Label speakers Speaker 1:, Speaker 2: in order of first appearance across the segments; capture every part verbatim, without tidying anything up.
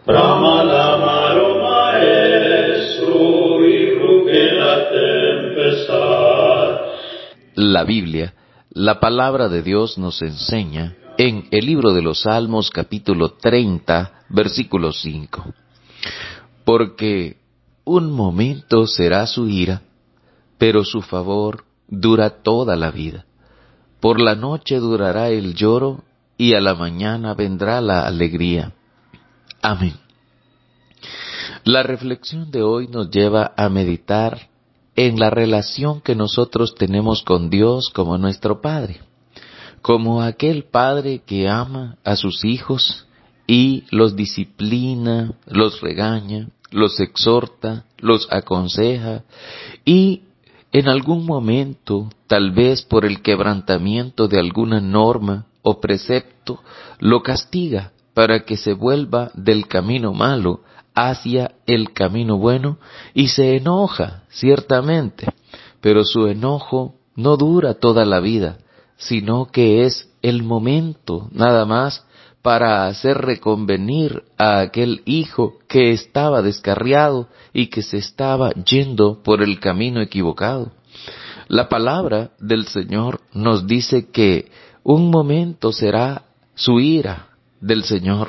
Speaker 1: Brama l'amaro maestro y ruge la tempestad.
Speaker 2: La Biblia, la palabra de Dios, nos enseña en el libro de los Salmos, capítulo treinta, versículo cinco. Porque un momento será su ira, pero su favor dura toda la vida. Por la noche durará el lloro, y a la mañana vendrá la alegría. Amén. La reflexión de hoy nos lleva a meditar en la relación que nosotros tenemos con Dios como nuestro Padre, como aquel Padre que ama a sus hijos y los disciplina, los regaña, los exhorta, los aconseja y en algún momento, tal vez por el quebrantamiento de alguna norma o precepto, lo castiga para que se vuelva del camino malo hacia el camino bueno y se enoja, ciertamente, pero su enojo no dura toda la vida, sino que es el momento nada más para hacer reconvenir a aquel hijo que estaba descarriado y que se estaba yendo por el camino equivocado. La palabra del Señor nos dice que un momento será su ira del Señor,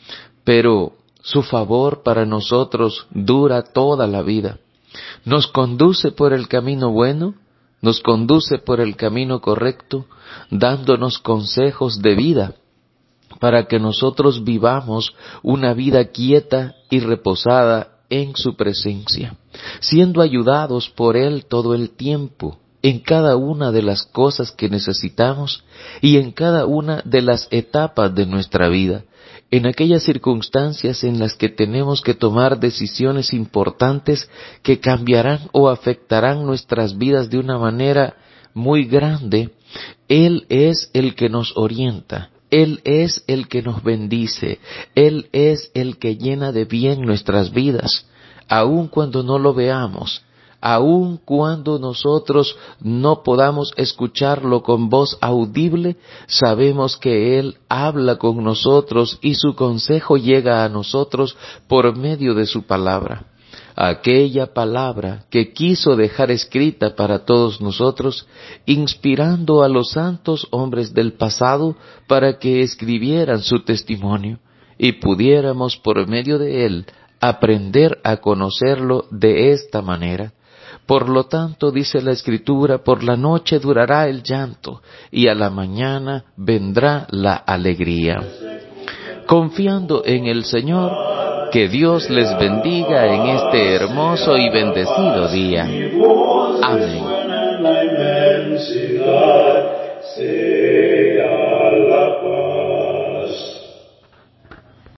Speaker 2: pero su favor para nosotros dura toda la vida. Nos conduce por el camino bueno, nos conduce por el camino correcto, dándonos consejos de vida, para que nosotros vivamos una vida quieta y reposada en su presencia, siendo ayudados por Él todo el tiempo, en cada una de las cosas que necesitamos y en cada una de las etapas de nuestra vida, en aquellas circunstancias en las que tenemos que tomar decisiones importantes que cambiarán o afectarán nuestras vidas de una manera muy grande. Él es el que nos orienta. Él es el que nos bendice, Él es el que llena de bien nuestras vidas, aun cuando no lo veamos, aun cuando nosotros no podamos escucharlo con voz audible, sabemos que Él habla con nosotros y su consejo llega a nosotros por medio de su palabra. Aquella palabra que quiso dejar escrita para todos nosotros, inspirando a los santos hombres del pasado para que escribieran su testimonio y pudiéramos por medio de él aprender a conocerlo de esta manera. Por lo tanto, dice la Escritura, por la noche durará el llanto y a la mañana vendrá la alegría. Confiando en el Señor, que Dios les bendiga en este hermoso y bendecido día. Amén.